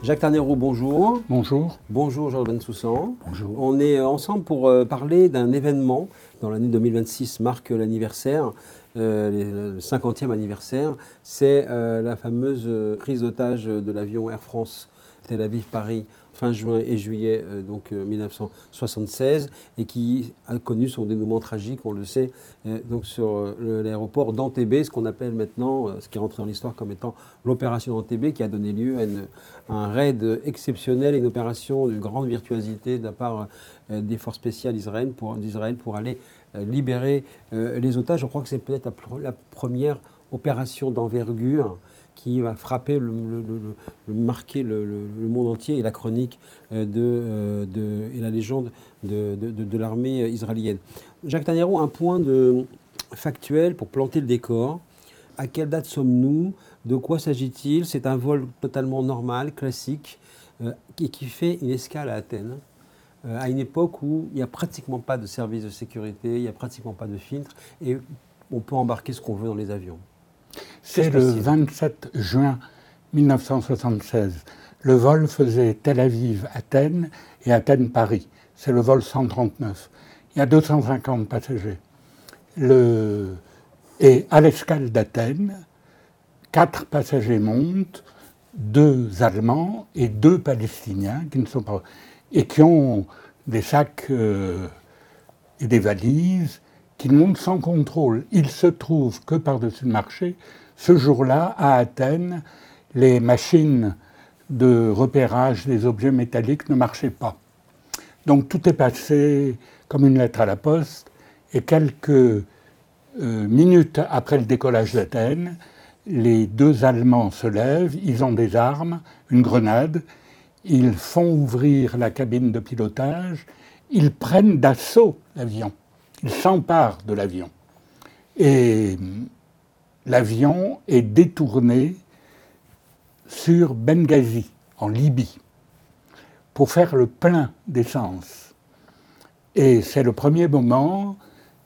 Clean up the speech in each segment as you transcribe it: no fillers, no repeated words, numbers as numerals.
Jacques Tarnero, bonjour. Bonjour. Bonjour Georges Bensoussan. Bonjour. On est ensemble pour parler d'un événement dont l'année 2026 marque l'anniversaire, le 50e anniversaire. C'est la fameuse prise d'otage de l'avion Air France Tel Aviv-Paris fin juin et juillet 1976 et qui a connu son dénouement tragique, on le sait, donc sur l'aéroport d'Entebbe, ce qu'on appelle maintenant, ce qui est rentré dans l'histoire comme étant l'opération d'Entebbe, qui a donné lieu à un raid exceptionnel, une opération de grande virtuosité de la part des forces spéciales d'Israël pour aller libérer les otages. Je crois que c'est peut-être la première opération d'envergure qui va frapper, marquer le monde entier et la chronique et la légende de l'armée israélienne. Jacques Tarnero, un point factuel pour planter le décor. À quelle date sommes-nous? De quoi s'agit-il? C'est un vol totalement normal, classique, et qui fait une escale à Athènes, à une époque où il n'y a pratiquement pas de service de sécurité, il n'y a pratiquement pas de filtre, et on peut embarquer ce qu'on veut dans les avions. C'est le 27 juin 1976. Le vol faisait Tel Aviv-Athènes et Athènes-Paris. C'est le vol 139. Il y a 250 passagers. Et à l'escale d'Athènes, 4 passagers montent, 2 Allemands et 2 Palestiniens qui ne sont pas... et qui ont des sacs et des valises qui montent sans contrôle. Il se trouve que par-dessus le marché, ce jour-là, à Athènes, les machines de repérage des objets métalliques ne marchaient pas. Donc tout est passé comme une lettre à la poste, et quelques minutes après le décollage d'Athènes, les 2 Allemands se lèvent, ils ont des armes, une grenade, ils font ouvrir la cabine de pilotage, ils prennent d'assaut l'avion, ils s'emparent de l'avion. Et l'avion est détourné sur Benghazi, en Libye, pour faire le plein d'essence. Et c'est le premier moment,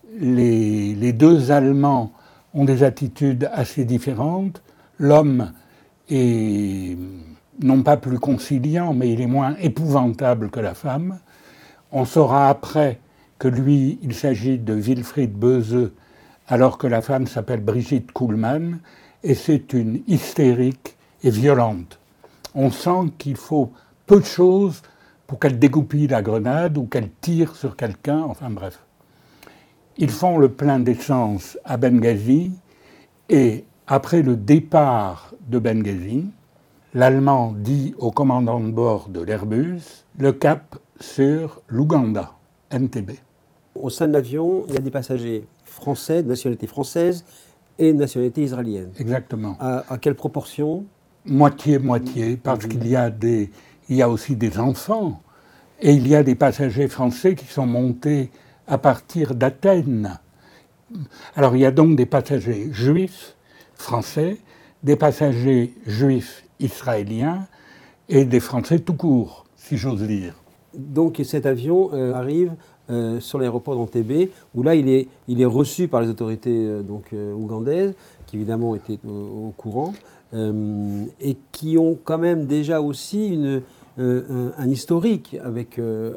les 2 Allemands ont des attitudes assez différentes. L'homme est non pas plus conciliant, mais il est moins épouvantable que la femme. On saura après que lui, il s'agit de Wilfried Böse, alors que la femme s'appelle Brigitte Kuhlmann, et c'est une hystérique et violente. On sent qu'il faut peu de choses pour qu'elle dégoupille la grenade ou qu'elle tire sur quelqu'un, enfin bref. Ils font le plein d'essence à Benghazi, et après le départ de Benghazi, l'Allemand dit au commandant de bord de l'Airbus, le cap sur l'Ouganda, Entebbe. Au sein de l'avion, il y a des passagers français, de nationalité française et de nationalité israélienne. Exactement. À quelle proportion? Moitié-moitié, parce qu'il y a aussi des enfants, et il y a des passagers français qui sont montés à partir d'Athènes. Alors il y a donc des passagers juifs français, des passagers juifs israéliens et des Français tout court, si j'ose dire. Donc cet avion arrive sur l'aéroport d'Entebbe, où là il est reçu par les autorités ougandaises, qui évidemment étaient au courant, et qui ont quand même déjà aussi un historique avec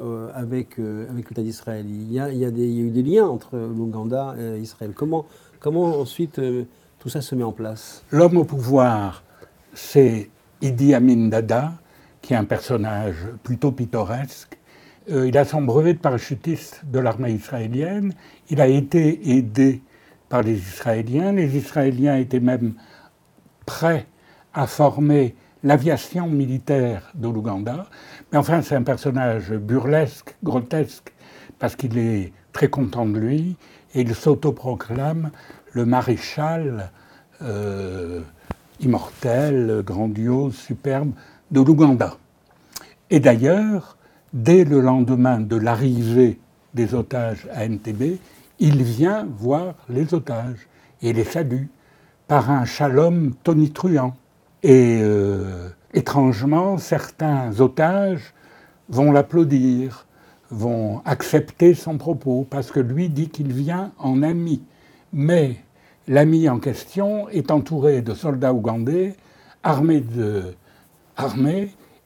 l'État d'Israël. Il y a eu des liens entre l'Ouganda et Israël. Comment ensuite tout ça se met en place? L'homme au pouvoir, c'est Idi Amin Dada, qui est un personnage plutôt pittoresque. Il a son brevet de parachutiste de l'armée israélienne. Il a été aidé par les Israéliens. Les Israéliens étaient même prêts à former l'aviation militaire de l'Ouganda. Mais enfin, c'est un personnage burlesque, grotesque, parce qu'il est très content de lui, et il s'autoproclame le maréchal immortel, grandiose, superbe de l'Ouganda. Et d'ailleurs, dès le lendemain de l'arrivée des otages à Entebbe, il vient voir les otages et les salue par un shalom tonitruant. Et étrangement, certains otages vont l'applaudir, vont accepter son propos, parce que lui dit qu'il vient en ami. Mais l'ami en question est entouré de soldats ougandais, armés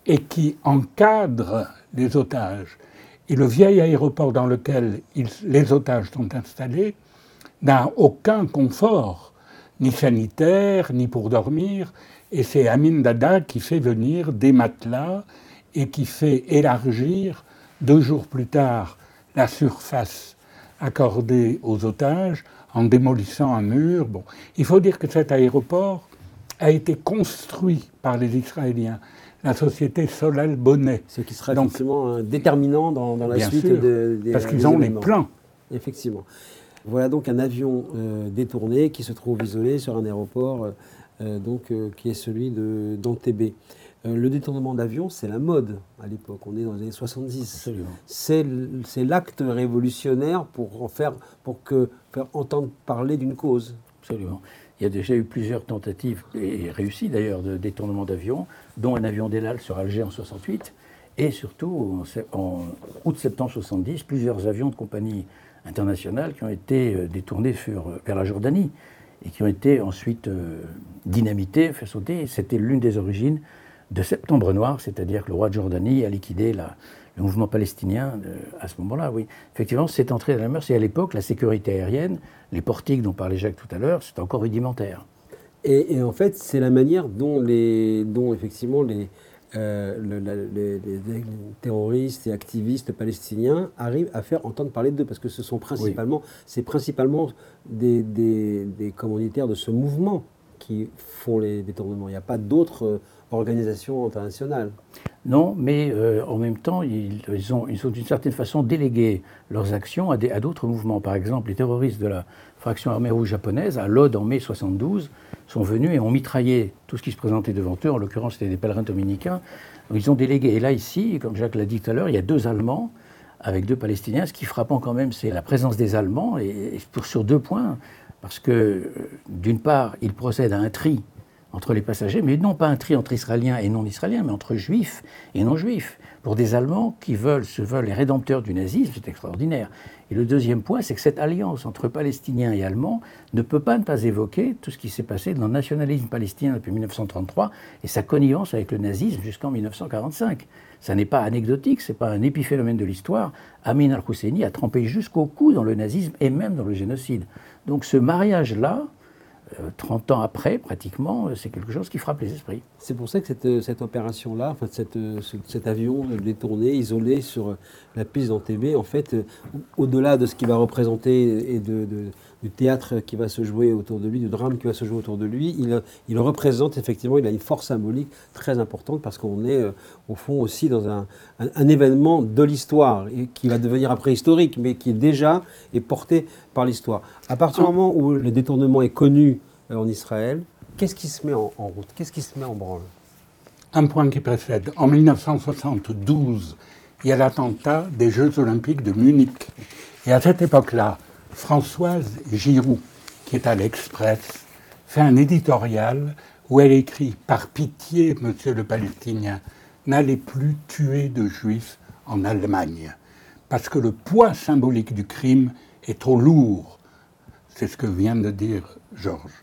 et qui encadre les otages. Et le vieil aéroport dans lequel les otages sont installés n'a aucun confort, ni sanitaire, ni pour dormir. Et c'est Amin Dada qui fait venir des matelas et qui fait élargir 2 jours plus tard la surface accordée aux otages en démolissant un mur. Bon, il faut dire que cet aéroport a été construit par les Israéliens, la société Solal Bonnet. Ce qui sera effectivement déterminant dans la suite des parce qu'ils ont les événements. plans. Effectivement. Voilà donc un avion détourné qui se trouve isolé sur un aéroport qui est celui d'Entebbe. Le détournement d'avion, c'est la mode à l'époque. On est dans les années 70. C'est l'acte révolutionnaire pour faire entendre parler d'une cause. Absolument. Il y a déjà eu plusieurs tentatives, et réussies d'ailleurs, de détournement d'avions, dont un avion d'El Al sur Alger en 68, et surtout en août-septembre 70, plusieurs avions de compagnies internationales qui ont été détournés vers la Jordanie et qui ont été ensuite dynamités, fait sauter. C'était l'une des origines de Septembre Noir, c'est-à-dire que le roi de Jordanie a liquidé le mouvement palestinien à ce moment-là, oui. Effectivement, c'est entré dans la mœurs, et à l'époque, la sécurité aérienne, les portiques dont parlait Jacques tout à l'heure, c'était encore rudimentaire. Et en fait, c'est la manière dont effectivement les terroristes et activistes palestiniens arrivent à faire entendre parler d'eux, parce que c'est principalement des commanditaires de ce mouvement qui font les détournements. Il n'y a pas d'autres organisations internationales. Non, mais en même temps, ils ont d'une certaine façon délégué leurs actions à d'autres mouvements. Par exemple, les terroristes de la fraction armée rouge japonaise, à Lod en mai 72, sont venus et ont mitraillé tout ce qui se présentait devant eux. En l'occurrence, c'était des pèlerins dominicains. Donc, ils ont délégué. Et là, ici, comme Jacques l'a dit tout à l'heure, il y a 2 Allemands avec 2 Palestiniens. Ce qui est frappant quand même, c'est la présence des Allemands, et sur 2 points. Parce que, d'une part, ils procèdent à un tri entre les passagers, mais non pas un tri entre Israéliens et non-Israéliens, mais entre Juifs et non-Juifs. Pour des Allemands qui se veulent les rédempteurs du nazisme, c'est extraordinaire. Et le deuxième point, c'est que cette alliance entre Palestiniens et Allemands ne peut pas ne pas évoquer tout ce qui s'est passé dans le nationalisme palestinien depuis 1933 et sa connivence avec le nazisme jusqu'en 1945. Ça n'est pas anecdotique, ce n'est pas un épiphénomène de l'histoire. Amin al-Husseini a trempé jusqu'au cou dans le nazisme et même dans le génocide. Donc ce mariage-là, 30 ans après, pratiquement, c'est quelque chose qui frappe les esprits. C'est pour ça que cette opération-là, enfin cet avion détourné, isolé sur la piste d'Entebbe, en fait, au-delà de ce qu'il va représenter et du théâtre qui va se jouer autour de lui, du drame qui va se jouer autour de lui, il représente effectivement, il a une force symbolique très importante parce qu'on est au fond aussi dans un événement de l'histoire qui va devenir après historique, mais qui déjà est porté par l'histoire. À partir du moment où le détournement est connu en Israël, qu'est-ce qui se met en route? Qu'est-ce qui se met en branle? Un point qui précède. En 1972, il y a l'attentat des Jeux Olympiques de Munich. Et à cette époque-là, Françoise Giroud, qui est à l'Express, fait un éditorial où elle écrit « Par pitié, monsieur le Palestinien, n'allez plus tuer de Juifs en Allemagne, parce que le poids symbolique du crime est trop lourd. » C'est ce que vient de dire Georges.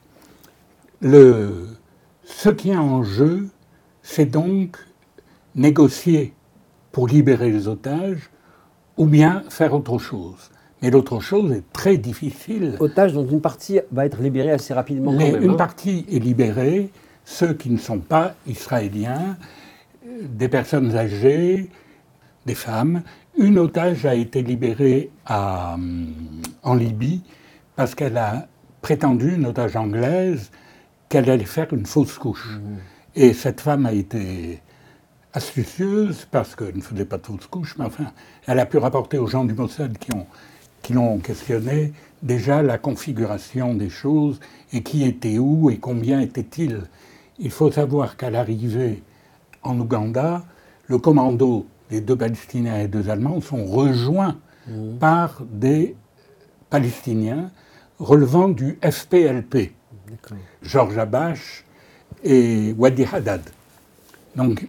Ce qui est en jeu, c'est donc négocier pour libérer les otages ou bien faire autre chose. Mais l'autre chose est très difficile. Otages dont une partie va être libérée assez rapidement quand même. Une partie est libérée, ceux qui ne sont pas israéliens, des personnes âgées, des femmes. Une otage a été libérée en Libye parce qu'elle a prétendu, une otage anglaise, qu'elle allait faire une fausse couche. Et cette femme a été astucieuse parce qu'elle ne faisait pas de fausse couche, mais enfin, elle a pu rapporter aux gens du Mossad qui l'ont questionné déjà la configuration des choses et qui était où et combien était-il. Il faut savoir qu'à l'arrivée en Ouganda, le commando des 2 Palestiniens et 2 Allemands sont rejoints par des Palestiniens relevant du FPLP, Georges Habash et Wadi Haddad. Donc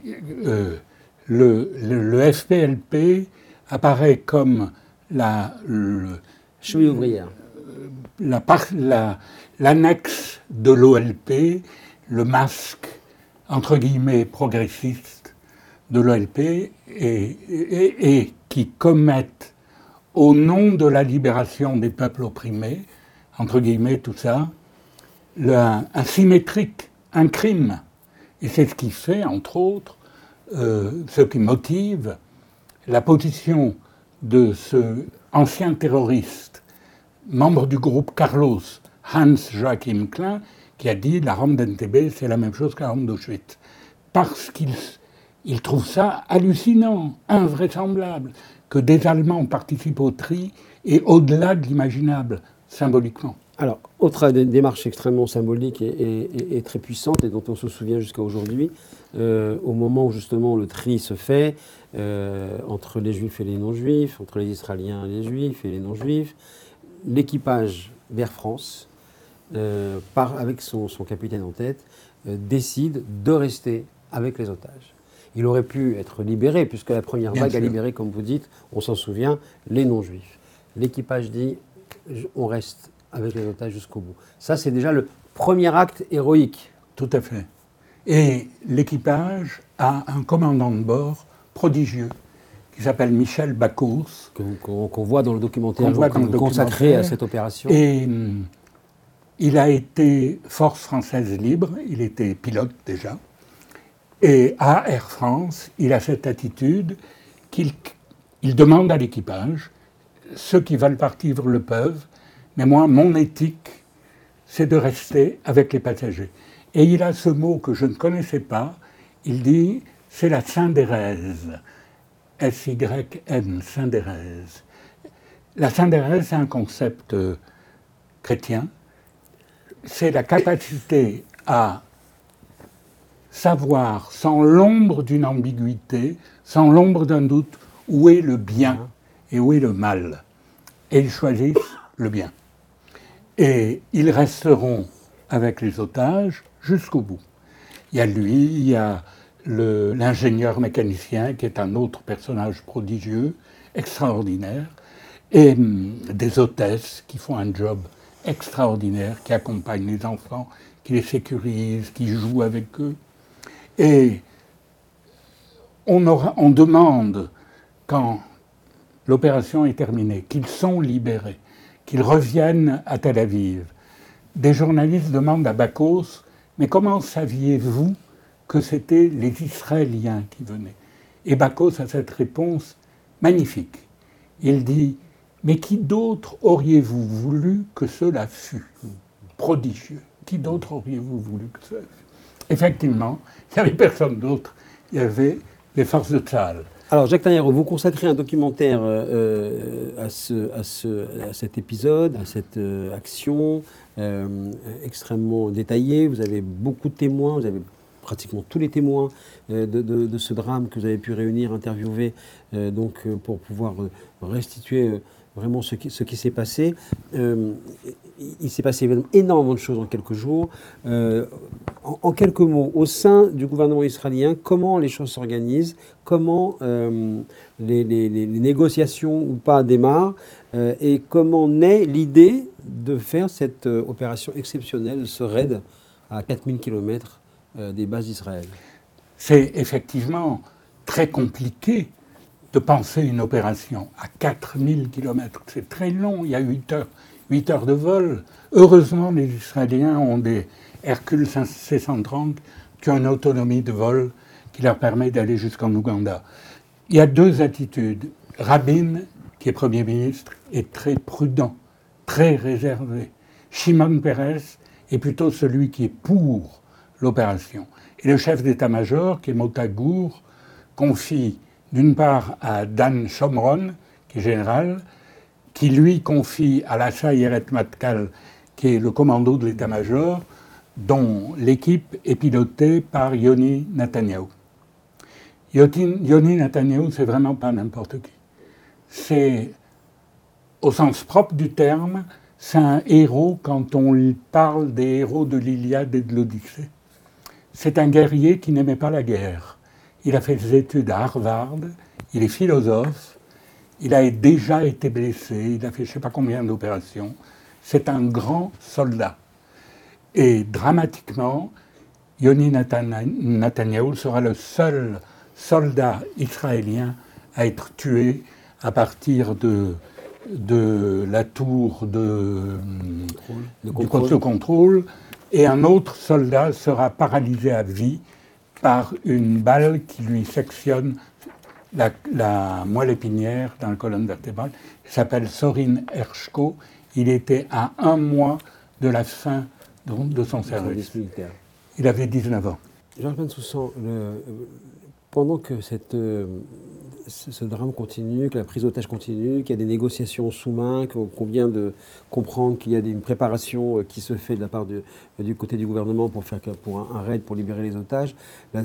le FPLP apparaît comme cheville ouvrière, l'annexe de l'OLP, le masque entre guillemets progressiste de l'OLP et qui commettent, au nom de la libération des peuples opprimés, entre guillemets tout ça, un symétrique, un crime. Et c'est ce qui fait, entre autres, ce qui motive la position de ce ancien terroriste, membre du groupe Carlos, Hans Joachim Klein, qui a dit la Rome d'Entebbe, c'est la même chose que la Rome d'Auschwitz. Parce qu'il trouve ça hallucinant, invraisemblable, que des Allemands participent au tri et au-delà de l'imaginable, symboliquement. Alors, autre démarche extrêmement symbolique et très puissante, et dont on se souvient jusqu'à aujourd'hui, au moment où justement le tri se fait entre les Juifs et les non-Juifs, entre les Israéliens et les Juifs et les non-Juifs, l'équipage d'Air France, avec son capitaine en tête, décide de rester avec les otages. Il aurait pu être libéré, puisque la première vague a libéré, comme vous dites, on s'en souvient, les non-Juifs. L'équipage dit, on reste avec les otages jusqu'au bout. Ça, c'est déjà le premier acte héroïque. Tout à fait. Et l'équipage a un commandant de bord prodigieux, qui s'appelle Michel Bacchus. Qu'on voit dans le documentaire consacré à cette opération. Et il a été force française libre, il était pilote déjà. Et à Air France, il a cette attitude qu'il demande à l'équipage, ceux qui veulent partir le peuvent, mais moi, mon éthique, c'est de rester avec les passagers. Et il a ce mot que je ne connaissais pas, il dit, c'est la Saint-Dérèse. S-Y-N, Saint-Dérèse. La Saint-Dérèse, c'est un concept chrétien. C'est la capacité à savoir, sans l'ombre d'une ambiguïté, sans l'ombre d'un doute, où est le bien et où est le mal. Et ils choisissent le bien. Et ils resteront avec les otages jusqu'au bout. Il y a lui, il y a l'ingénieur mécanicien, qui est un autre personnage prodigieux, extraordinaire, et des hôtesses qui font un job extraordinaire, qui accompagnent les enfants, qui les sécurisent, qui jouent avec eux. Et on demande, quand l'opération est terminée, qu'ils sont libérés, qu'ils reviennent à Tel Aviv. Des journalistes demandent à Bacchus, mais comment saviez-vous que c'était les Israéliens qui venaient? Et Bacchus a cette réponse magnifique. Il dit, mais qui d'autre auriez-vous voulu que cela fût? Prodigieux. Qui d'autre auriez-vous voulu que cela fût? Effectivement, il n'y avait personne d'autre. Il y avait les forces de Tzahal. Alors, Jacques Tagnaro, vous consacrez un documentaire à cet épisode, à cette action extrêmement détaillée. Vous avez beaucoup de témoins, vous avez pratiquement tous les témoins de ce drame que vous avez pu réunir, interviewer, pour pouvoir restituer vraiment ce qui s'est passé. Il s'est passé énormément de choses en quelques jours. En quelques mots, au sein du gouvernement israélien, comment les choses s'organisent, comment les négociations ou pas démarrent, et comment naît l'idée de faire cette opération exceptionnelle, ce raid à 4000 km des bases d'Israël. C'est effectivement très compliqué de penser une opération à 4000 km. C'est très long, il y a 8 heures de vol. Heureusement, les Israéliens ont des Hercule C-130 qui ont une autonomie de vol qui leur permet d'aller jusqu'en Ouganda. Il y a deux attitudes. Rabin, qui est Premier ministre, est très prudent, très réservé. Shimon Peres est plutôt celui qui est pour l'opération. Et le chef d'état-major, qui est Motagour, confie d'une part à Dan Shomron, qui est général, qui lui confie à la Sayeret Matkal, qui est le commando de l'état-major, dont l'équipe est pilotée par Yoni Netanyahu. Yoni Netanyahu, c'est vraiment pas n'importe qui. C'est, au sens propre du terme, c'est un héros quand on parle des héros de l'Iliade et de l'Odyssée. C'est un guerrier qui n'aimait pas la guerre. Il a fait des études à Harvard, il est philosophe, il a déjà été blessé, il a fait je ne sais pas combien d'opérations. C'est un grand soldat. Et dramatiquement, Yoni Netanyahu sera le seul soldats israéliens à être tués à partir de la tour du poste de contrôle, et un autre soldat sera paralysé à vie par une balle qui lui sectionne la moelle épinière dans la colonne vertébrale. Il s'appelle Sorin Hershko. Il était à 1 mois de la fin de son service. Il avait 19 ans. Georges Bensoussan, pendant que ce drame continue, que la prise d'otages continue, qu'il y a des négociations sous-main, qu'on vient de comprendre qu'il y a une préparation qui se fait de la part du côté du gouvernement pour un raid pour libérer les otages,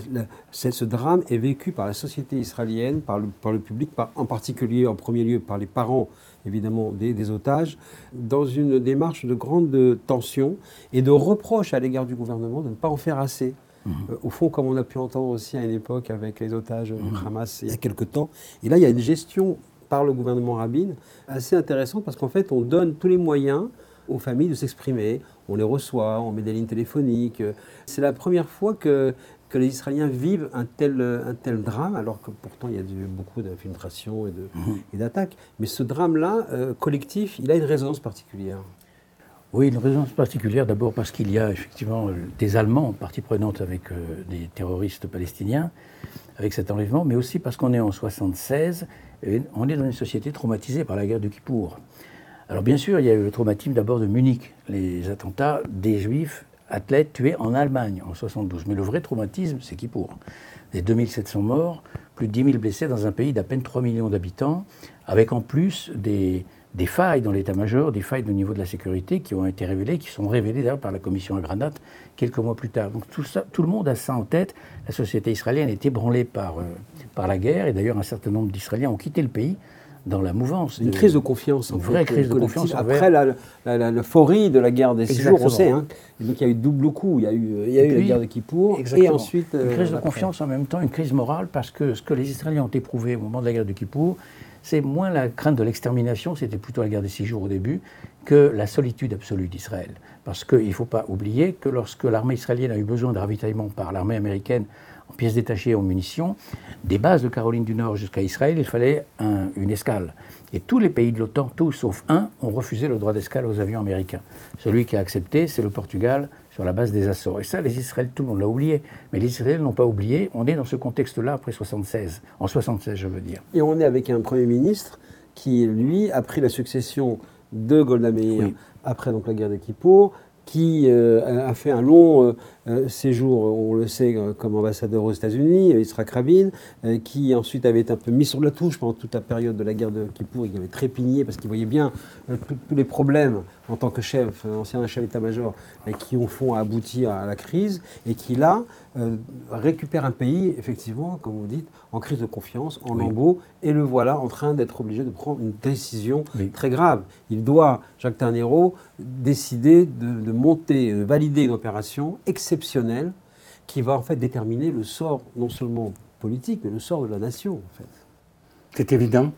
ce drame est vécu par la société israélienne, par le public, en particulier, en premier lieu, par les parents, évidemment, des otages, dans une démarche de grande tension et de reproche à l'égard du gouvernement de ne pas en faire assez. Au fond, comme on a pu entendre aussi à une époque avec les otages du Hamas il y a quelque temps. Et là, il y a une gestion par le gouvernement Rabin assez intéressante parce qu'en fait, on donne tous les moyens aux familles de s'exprimer. On les reçoit, on met des lignes téléphoniques. C'est la première fois que les Israéliens vivent un tel drame, alors que pourtant il y a beaucoup d'infiltrations et d'attaques. Mais ce drame-là, collectif, il a une résonance particulière. Oui, une résonance particulière, d'abord parce qu'il y a effectivement des Allemands, partie prenante avec des terroristes palestiniens, avec cet enlèvement, mais aussi parce qu'on est en 1976, et on est dans une société traumatisée par la guerre de Kippour. Alors bien sûr, il y a eu le traumatisme d'abord de Munich, les attentats des Juifs athlètes tués en Allemagne en 1972. Mais le vrai traumatisme, c'est Kippour. Des 2700 morts, plus de 10 000 blessés dans un pays d'à peine 3 millions d'habitants, avec en plus des failles dans l'état-major, des failles au niveau de la sécurité qui ont été révélées, qui sont révélées d'ailleurs par la commission Agranat quelques mois plus tard. Donc tout le monde a ça en tête. La société israélienne est ébranlée par la guerre, et d'ailleurs un certain nombre d'Israéliens ont quitté le pays dans la mouvance. Une crise de confiance. Une vraie crise de confiance. Après l'euphorie de la guerre des 6 jours, on sait. Hein. Et donc il y a eu double coup. Il y a eu la guerre de Kippour et ensuite... une crise de confiance en même temps, une crise morale, parce que ce que les Israéliens ont éprouvé au moment de la guerre de Kippour, c'est moins la crainte de l'extermination, c'était plutôt la guerre des 6 jours au début, que la solitude absolue d'Israël. Parce qu'il ne faut pas oublier que lorsque l'armée israélienne a eu besoin de ravitaillement par l'armée américaine en pièces détachées et en munitions, des bases de Caroline du Nord jusqu'à Israël, il fallait une escale. Et tous les pays de l'OTAN, tous sauf un, ont refusé le droit d'escale aux avions américains. Celui qui a accepté, c'est le Portugal, sur la base des Açores. Et ça, les Israéliens, tout le monde l'a oublié. Mais les Israéliens n'ont pas oublié. On est dans ce contexte-là après 1976. En 1976, je veux dire. Et on est avec un Premier ministre qui, lui, a pris la succession de Golda Meir après donc, la guerre de Kippour, qui a fait un long séjour, on le sait, comme ambassadeur aux États-Unis, Yitzhak Rabin, qui ensuite avait été un peu mis sur la touche pendant toute la période de la guerre de Kippour. Il avait trépigné parce qu'il voyait bien tous les problèmes en tant que chef, ancien chef d'état-major, qui au fond a abouti à la crise, et qui là récupère un pays, effectivement, comme vous dites, en crise de confiance, en lambeaux, et le voilà en train d'être obligé de prendre une décision très grave. Il doit, Jacques Ternero, décider de monter, de valider une opération exceptionnelle qui va en fait déterminer le sort, non seulement politique, mais le sort de la nation, en fait. C'est évident.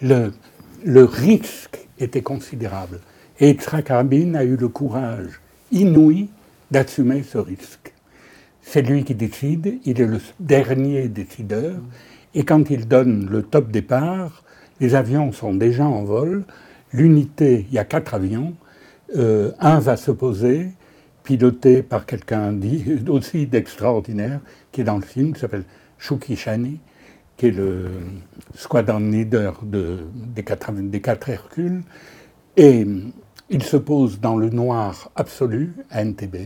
Le risque était considérable. Et Yitzhak Rabin a eu le courage inouï d'assumer ce risque. C'est lui qui décide, il est le dernier décideur, et quand il donne le top départ, les avions sont déjà en vol, l'unité, il y a 4 avions, un va se poser, piloté par quelqu'un aussi d'extraordinaire, qui est dans le film, qui s'appelle Shuki Shani, qui est le squadron leader des 4 Hercules, et il se pose dans le noir absolu à Entebbe.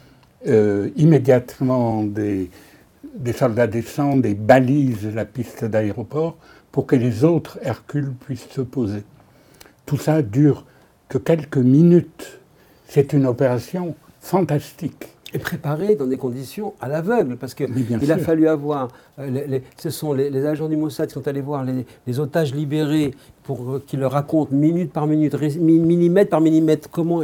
Immédiatement, des soldats descendent et balisent la piste d'aéroport pour que les autres Hercules puissent se poser. Tout ça dure que quelques minutes. C'est une opération fantastique. Et préparée dans des conditions à l'aveugle, parce qu'il a fallu avoir... ce sont les agents du Mossad qui sont allés voir les otages libérés pour qu'ils leur racontent minute par minute, millimètre par millimètre, comment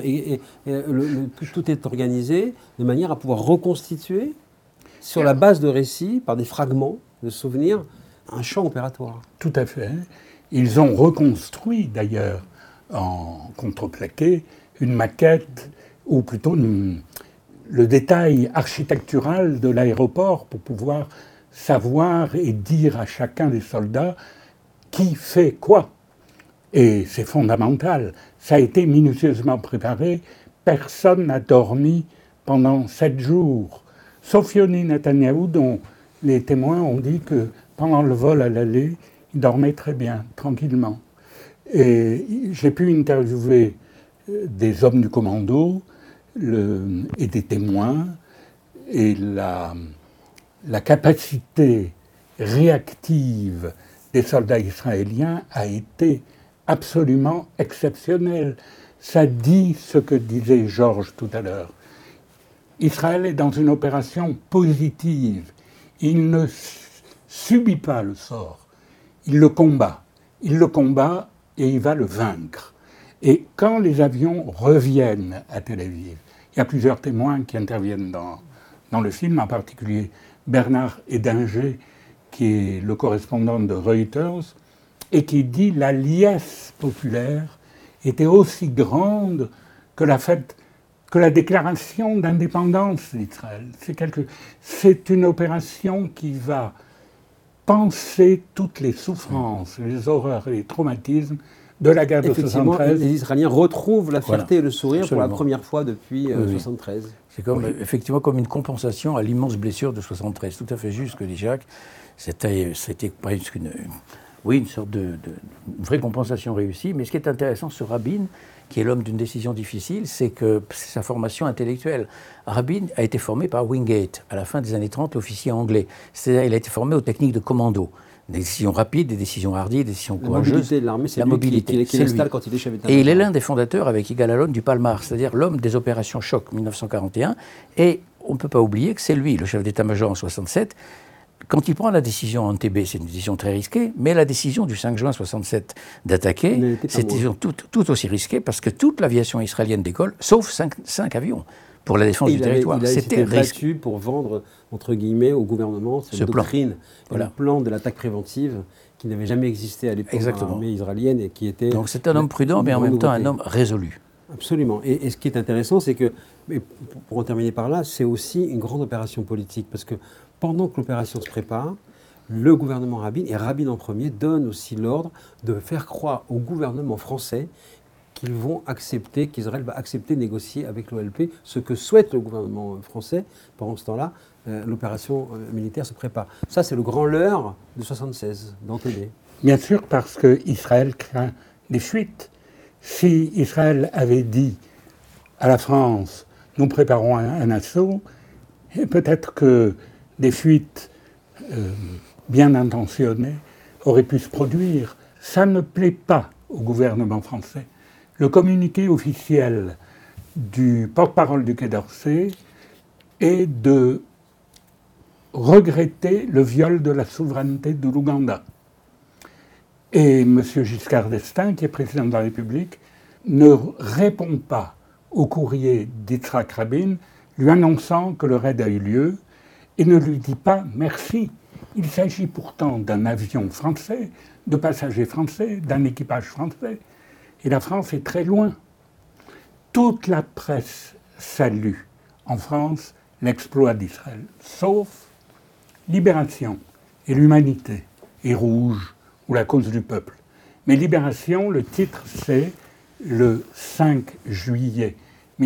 tout est organisé, de manière à pouvoir reconstituer, sur la base de récits, par des fragments de souvenirs, un champ opératoire. Tout à fait. Ils ont reconstruit, d'ailleurs, en contreplaqué, une maquette, ou plutôt le détail architectural de l'aéroport pour pouvoir savoir et dire à chacun des soldats qui fait quoi. Et c'est fondamental. Ça a été minutieusement préparé. Personne n'a dormi pendant 7 jours. Sauf Yoni Netanyahou, dont les témoins ont dit que pendant le vol à l'aller, il dormait très bien, tranquillement. Et j'ai pu interviewer des hommes du commando et des témoins, et la capacité réactive des soldats israéliens a été absolument exceptionnelle. Ça dit ce que disait Georges tout à l'heure. Israël est dans une opération positive. Il ne subit pas le sort. Il le combat. Il le combat et il va le vaincre. Et quand les avions reviennent à Tel Aviv, il y a plusieurs témoins qui interviennent dans le film, en particulier Bernard Edinger, qui est le correspondant de Reuters, et qui dit la liesse populaire était aussi grande que la déclaration d'indépendance d'Israël. C'est une opération qui va penser toutes les souffrances, les horreurs et les traumatismes de la guerre de 73. Les Israéliens retrouvent la fierté et le sourire Absolument. pour la première fois depuis 73. C'est effectivement comme une compensation à l'immense blessure de 73. Tout à fait juste ce que dit Jacques. C'était presque une sorte de vraie compensation réussie. Mais ce qui est intéressant sur Rabin, qui est l'homme d'une décision difficile, c'est que c'est sa formation intellectuelle. Rabin a été formé par Wingate, à la fin des années 30, l'officier anglais. C'est-à-dire qu'il a été formé aux techniques de commando. Des décisions rapides, des décisions hardies, des décisions courageuses. La mobilité de l'armée, c'est lui qui l'installe quand il est chef d'état-major. Et il est l'un des fondateurs, avec Yigal Allon, du Palmar, c'est-à-dire l'homme des opérations Choc 1941. Et on ne peut pas oublier que c'est lui, le chef d'état-major en 67. Quand il prend la décision en Entebbe, c'est une décision très risquée, mais la décision du 5 juin 67 d'attaquer, c'est une décision tout aussi risquée, parce que toute l'aviation israélienne décolle, sauf 5 avions, pour la défense du territoire. C'était battu pour vendre, entre guillemets, au gouvernement cette doctrine, voilà. Le plan de l'attaque préventive qui n'avait jamais existé à l'époque dans l'armée israélienne et qui était... Donc c'est un homme prudent, mais en même temps un homme résolu. Absolument. Et ce qui est intéressant, c'est que, pour en terminer par là, c'est aussi une grande opération politique, parce que pendant que l'opération se prépare, le gouvernement Rabin, et Rabin en premier, donne aussi l'ordre de faire croire au gouvernement français qu'Israël va accepter de négocier avec l'OLP, ce que souhaite le gouvernement français. Pendant ce temps-là, l'opération militaire se prépare. Ça, c'est le grand leurre de 1976, d'Entebbe. Bien sûr, parce qu'Israël craint des fuites. Si Israël avait dit à la France, nous préparons un assaut, peut-être que des fuites bien intentionnées auraient pu se produire. Ça ne plaît pas au gouvernement français. Le communiqué officiel du porte-parole du Quai d'Orsay est de regretter le viol de la souveraineté de l'Ouganda. Et M. Giscard d'Estaing, qui est président de la République, ne répond pas au courrier d'Yitzhak Rabin, lui annonçant que le raid a eu lieu, et ne lui dit pas merci. Il s'agit pourtant d'un avion français, de passagers français, d'un équipage français, et la France est très loin. Toute la presse salue en France l'exploit d'Israël, sauf Libération et l'Humanité, et Rouge, ou la cause du peuple. Mais Libération, le titre, c'est le 5 juillet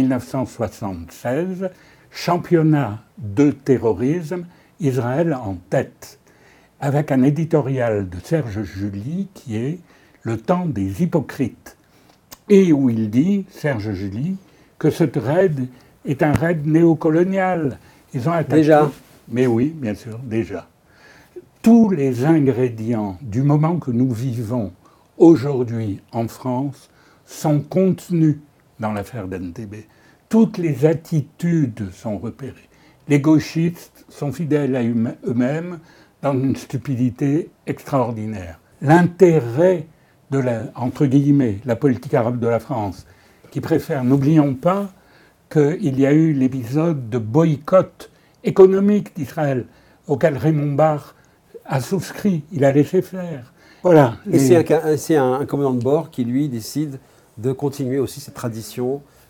1976, championnat de terrorisme, Israël en tête, avec un éditorial de Serge July qui est Le temps des hypocrites, et où il dit, Serge July, que ce raid est un raid néocolonial. Ils ont attaqué... Déjà. Mais oui, bien sûr, déjà. Tous les ingrédients du moment que nous vivons aujourd'hui en France sont contenus dans l'affaire d'Entebbe. Toutes les attitudes sont repérées. Les gauchistes sont fidèles à eux-mêmes dans une stupidité extraordinaire. L'intérêt de entre guillemets, la politique arabe de la France, qui préfère, n'oublions pas qu'il y a eu l'épisode de boycott économique d'Israël, auquel Raymond Barre a souscrit, il a laissé faire. Voilà. Et c'est un commandant de bord qui, lui, décide de continuer aussi cette tradition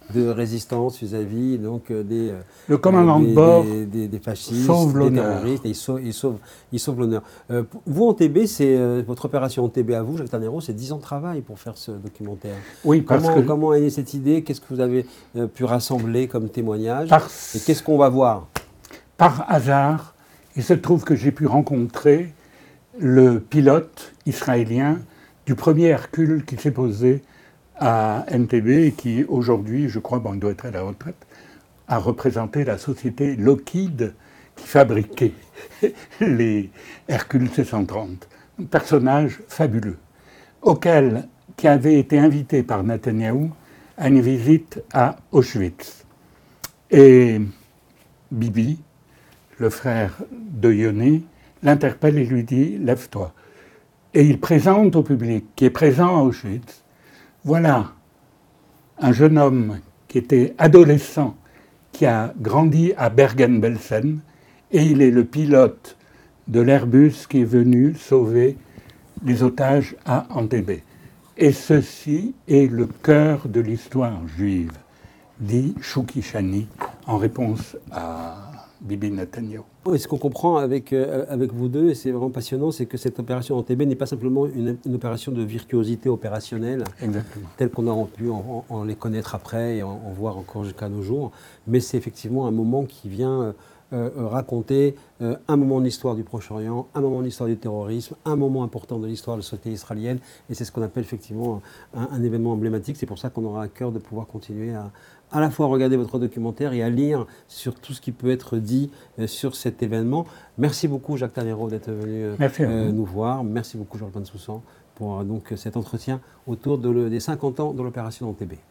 de résistance vis-à-vis donc, Le commandant de bord des fascistes, sauve des l'honneur. terroristes, et il sauve l'honneur. Vous, en TB, votre opération en TB à vous, Jacques Tanero, c'est 10 ans de travail pour faire ce documentaire. Oui, parce Comment est née cette idée? Qu'est-ce que vous avez pu rassembler comme témoignage? Et que qu'est-ce qu'on va voir? par hasard, il se trouve que j'ai pu rencontrer le pilote israélien du premier Hercule qui s'est posé à NTB et qui aujourd'hui, je crois, il doit être à la retraite, a représenté la société Lockheed qui fabriquait les Hercule C-130. Un personnage fabuleux, qui avait été invité par Netanyahou à une visite à Auschwitz. Et Bibi, le frère de Yoni, l'interpelle et lui dit « Lève-toi ». Et il présente au public, qui est présent à Auschwitz, voilà un jeune homme qui était adolescent, qui a grandi à Bergen-Belsen, et il est le pilote de l'Airbus qui est venu sauver les otages à Entebbe. Et ceci est le cœur de l'histoire juive, dit Shuki Chani en réponse à Bibi Netanyahou. Et ce qu'on comprend avec vous deux, et c'est vraiment passionnant, c'est que cette opération Entebbe n'est pas simplement une opération de virtuosité opérationnelle, Exactement. telle qu'on aura pu en les connaître après et en voir encore jusqu'à nos jours, mais c'est effectivement un moment qui vient raconter un moment de l'histoire du Proche-Orient, un moment de l'histoire du terrorisme, un moment important de l'histoire de la société israélienne, et c'est ce qu'on appelle effectivement un événement emblématique. C'est pour ça qu'on aura à cœur de pouvoir continuer à la fois regarder votre documentaire et à lire sur tout ce qui peut être dit sur cet événement. Merci beaucoup Jacques Tanero d'être venu nous voir. Merci beaucoup Georges Bensoussan pour donc cet entretien autour des 50 ans de l'opération Entebbe.